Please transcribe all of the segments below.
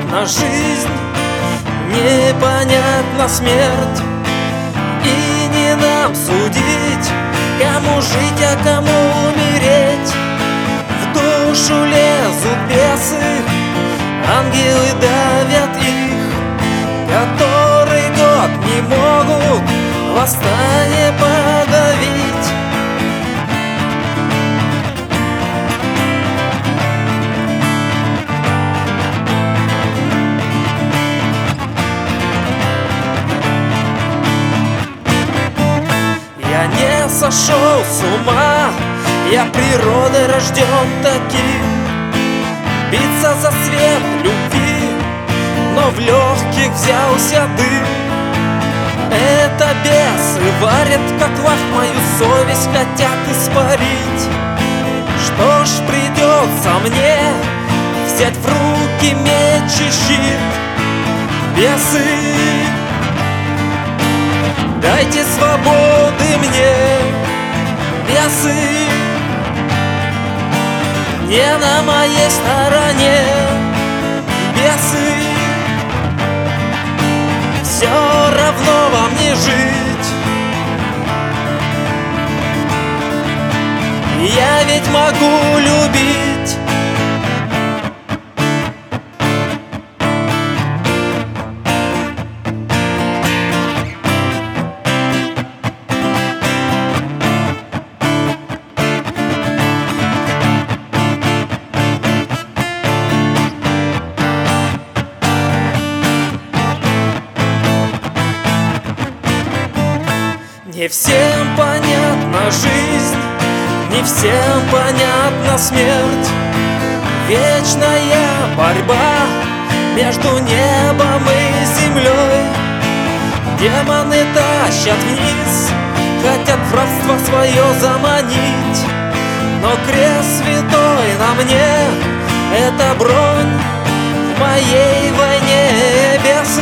непонятна жизнь, непонятна смерть. И не нам судить, кому жить, а кому умереть. В душу лезут бесы, ангелы давят их, который год не могут восстание подавить. Я не сошел с ума, я природой рожден таким. Биться за свет любви, но в легких взялся дым. Это бесы варят в котлах, мою совесть хотят испарить. Что ж, придется мне взять в руки меч и щит. Бесы, дайте свободы мне. Бесы не на моей стороне. Бесы, все равно вам не жить. Я ведь могу любить. Не всем понятна жизнь, не всем понятна смерть. Вечная борьба между небом и землей. Демоны тащат вниз, хотят в рабство свое заманить. Но крест святой на мне — это бронь в моей войне. Бесы,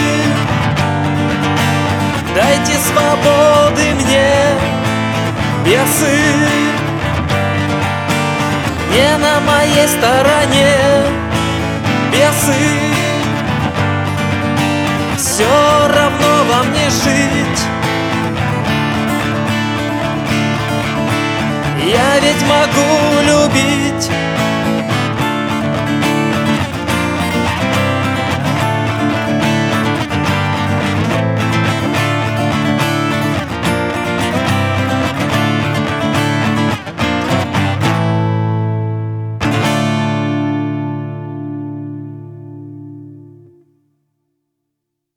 дайте свободы мне. Бесы не на моей стороне. Бесы, все равно вам не жить. Я ведь могу любить.